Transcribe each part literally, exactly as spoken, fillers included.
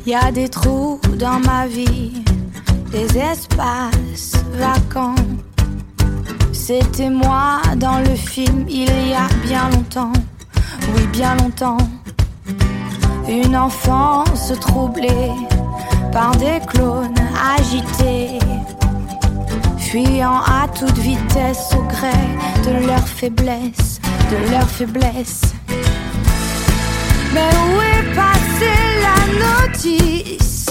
Y a des trous dans ma vie, des espaces vacants. C'était moi dans le film il y a bien longtemps, oui bien longtemps. Une enfance troublée par des clones agités, fuyant à toute vitesse au gré de leur faiblesse, de leur faiblesse. Mais où est passée la notice?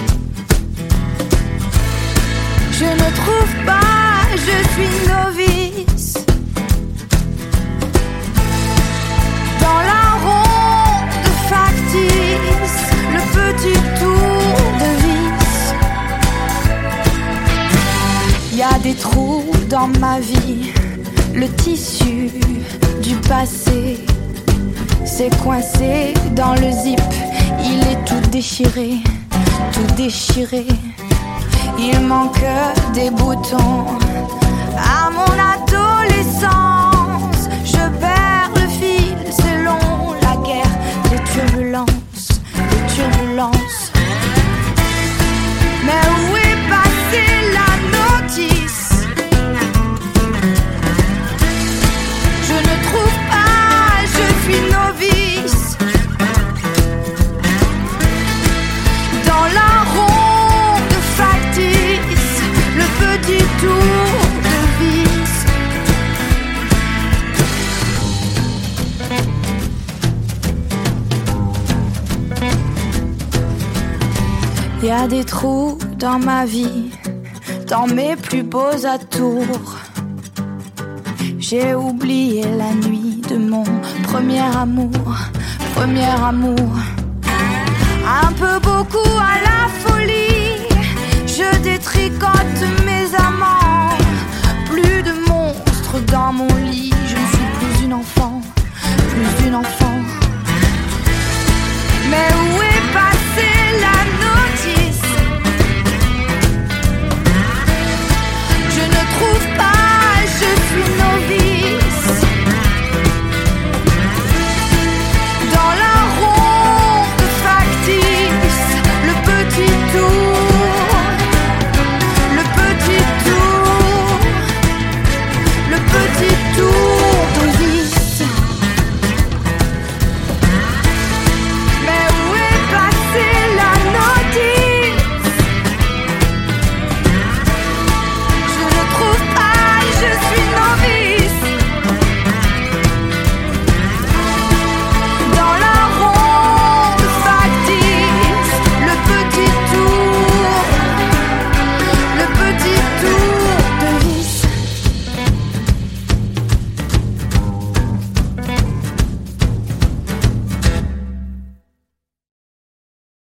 Je ne trouve pas, je suis novice dans la ronde factice, le petit tour de vis. Y a des trous dans ma vie, le tissu du passé s'est coincé dans le zip, il est tout déchiré, tout déchiré. Il manque des boutons à mon adolescence. Je perds le fil, c'est long la guerre, les turbulences, les turbulences. Mais où est passée la notice? Je ne trouve pas, je suis novice dans la ronde factice, le petit tour de vis. Y a des trous dans ma vie, dans mes plus beaux atours. J'ai oublié la nuit de mon premier amour, premier amour. Un peu beaucoup à la folie, je détricote mes amants.